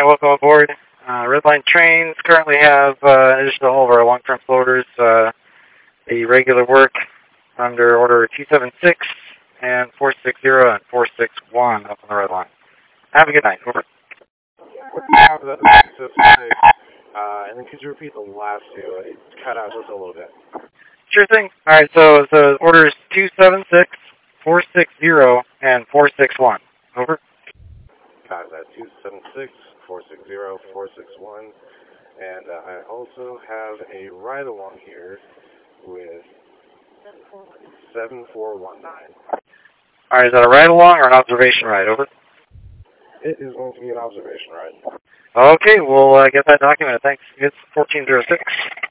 Hi, welcome aboard. Redline trains currently have, in addition to all of our long-term floaters, the regular work under order 276 and 460 and 461 up on the red line. Have a good night. Over. After that, 276, and then could you repeat the last two? It cut out just a little bit. Sure thing. All right, so orders 276, 460, and 461. Over. Got that. 276, 460, 461. And I also have a ride-along here with 7419. All right, is that a ride-along or an observation ride? Over. It is going to be an observation ride. Okay, we'll get that documented. Thanks. It's 1406.